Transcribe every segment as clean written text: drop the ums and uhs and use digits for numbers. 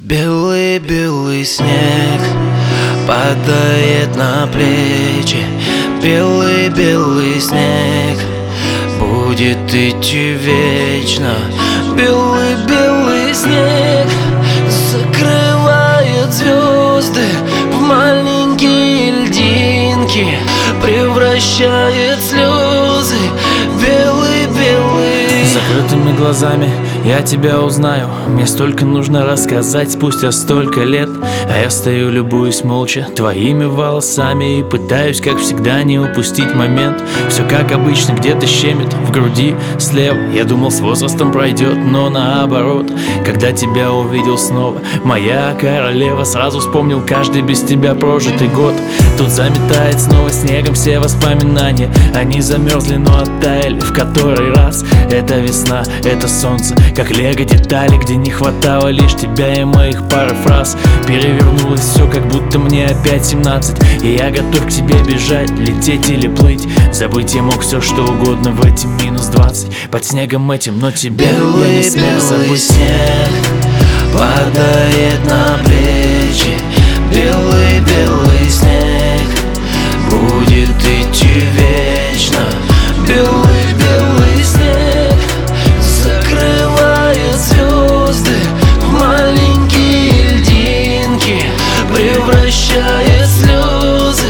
Белый-белый снег падает на плечи. Белый-белый снег будет идти вечно. Белый-белый снег закрывает звезды в маленькие льдинки, превращает слезы. Белый-белый. Закрытыми глазами я тебя узнаю. Мне столько нужно рассказать спустя столько лет. А я стою, любуюсь молча твоими волосами и пытаюсь, как всегда, не упустить момент. Все как обычно, где-то щемит в груди слева. Я думал, с возрастом пройдет, но наоборот. Когда тебя увидел снова, моя королева, сразу вспомнил каждый без тебя прожитый год. Тут заметает снова снегом все воспоминания. Они замерзли, но оттаяли в который раз. Это весна, это солнце, как лего детали, где не хватало лишь тебя и моих пары фраз. Перевернулось все, как будто мне опять 17, и я готов к тебе бежать, лететь или плыть. Забыть я мог все, что угодно в эти -20 под снегом этим, но тебе я не смог забыть. Снег падает на плечи. Белый-белый снег будет идти вечно. Белый-белый снег закрывает звезды в маленькие льдинки, превращает слезы.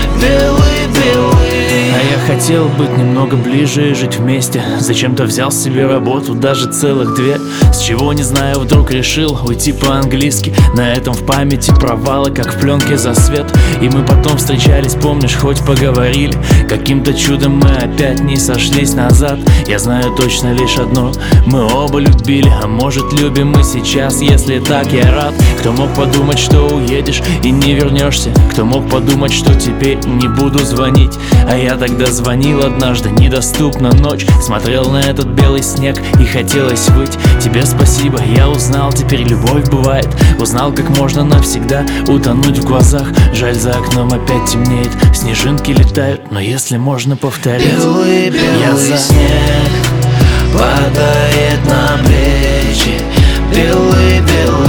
Белый-белый. А я хотел быть немного ближе и жить вместе. Зачем-то взял себе работу, даже целых 2. С чего, не знаю, вдруг решил уйти по-английски. На этом в памяти провалы, как в пленке засвет. И мы потом встречались, помнишь, хоть поговорили. Каким-то чудом мы опять не сошлись назад. Я знаю точно лишь одно: мы оба любили, а может любим мы сейчас. Если так, я рад. Кто мог подумать, что уедешь и не вернешься? Кто мог подумать, что теперь не буду звонить? А я тогда звонил однажды, недоступна ночь. Смотрел на этот белый снег и хотелось выть. Тебе спасибо, я узнал, теперь любовь бывает. Узнал, как можно навсегда утонуть в глазах. Жаль, за окном опять темнеет, снежинки летают, но если можно повторить, белый-белый снег падает на плечи. Белый-белый